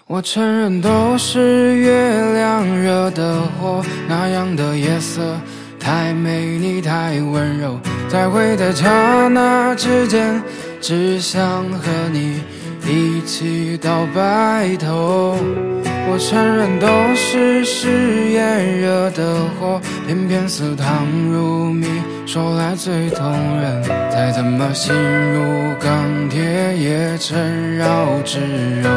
我承认都是月亮惹的祸，那样的夜色太美丽太温柔，才会在刹那之间只想和你一起到白头。我承认都是誓言惹的祸，偏偏似糖如蜜，说来最动人，再怎么心如钢铁也缠绕炙柔。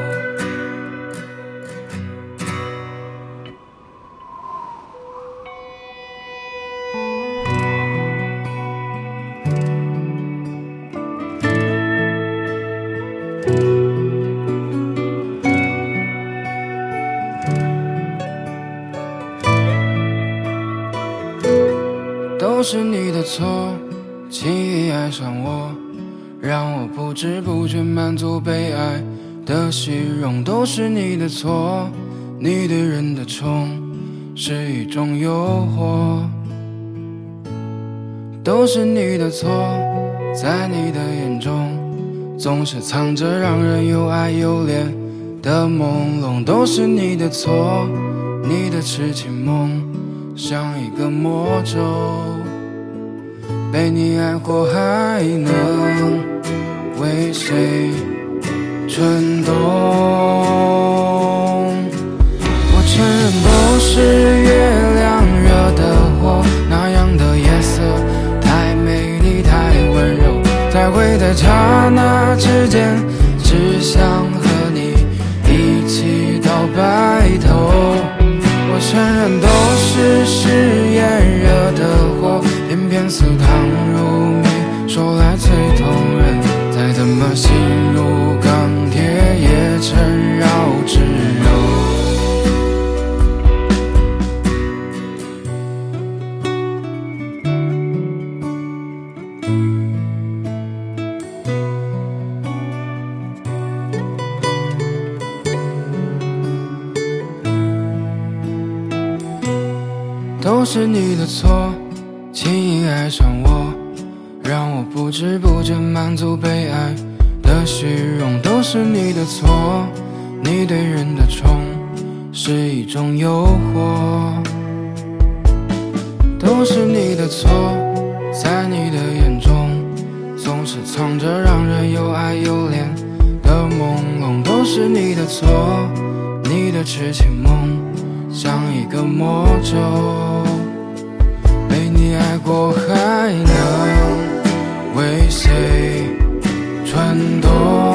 都是你的错，轻易爱上我，让我不知不觉满足被爱的虚荣。都是你的错，你对人的宠是一种诱惑。都是你的错，在你的眼中总是藏着让人又爱又怜的朦胧。都是你的错，你的痴情梦像一个魔咒，被你爱过还能为谁蠢动？我承认都是月亮惹的祸，那样的夜色太美丽太温柔，才会在刹那之间只想和你一起到白头。我承认都是誓言惹的祸，偏偏似糖如蜜，说来最动人，再怎么心如钢铁也缠绕炙柔。都是你的错，轻易爱上我，让我不知不觉满足被爱的虚荣。都是你的错，你对人的宠是一种诱惑。都是你的错，在你的眼中总是藏着让人又爱又怜的朦胧。都是你的错，你的痴情梦像一个魔咒，被你爱过还能为谁蠢动？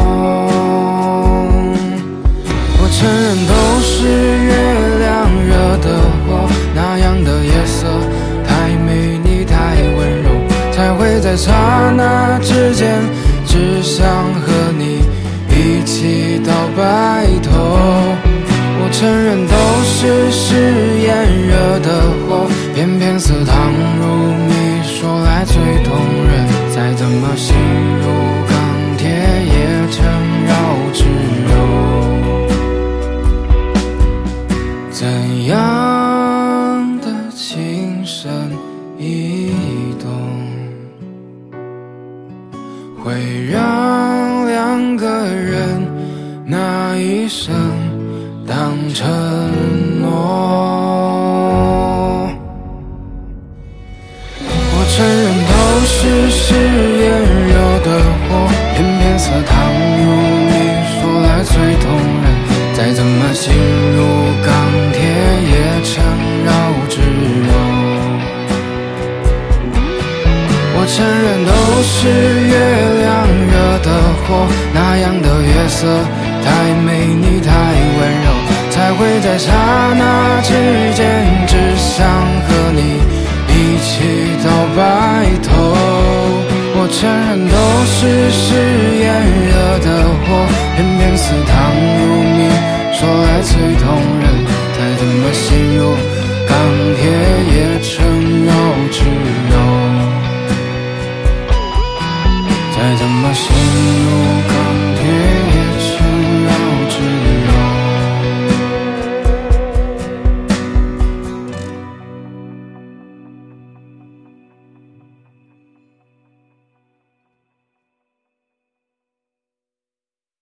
我承认都是月亮惹的祸，那样的夜色太美丽太温柔，才会在刹那之间只想和你一起到白头。我承认都是誓言惹的祸，偏偏似糖如蜜，说来最动人，再怎么心如钢铁也缠绕炙柔。怎样的情深意动，会让两个人那一生当承诺？我承认都是誓言惹的祸，偏偏似糖如蜜，说来最动人，再怎么心如钢铁也缠绕炙柔。我承认都是月亮惹的祸，那样的月色太美丽太温柔，才会在刹那之间只想和你一起到白头。我承认都是誓言惹的祸，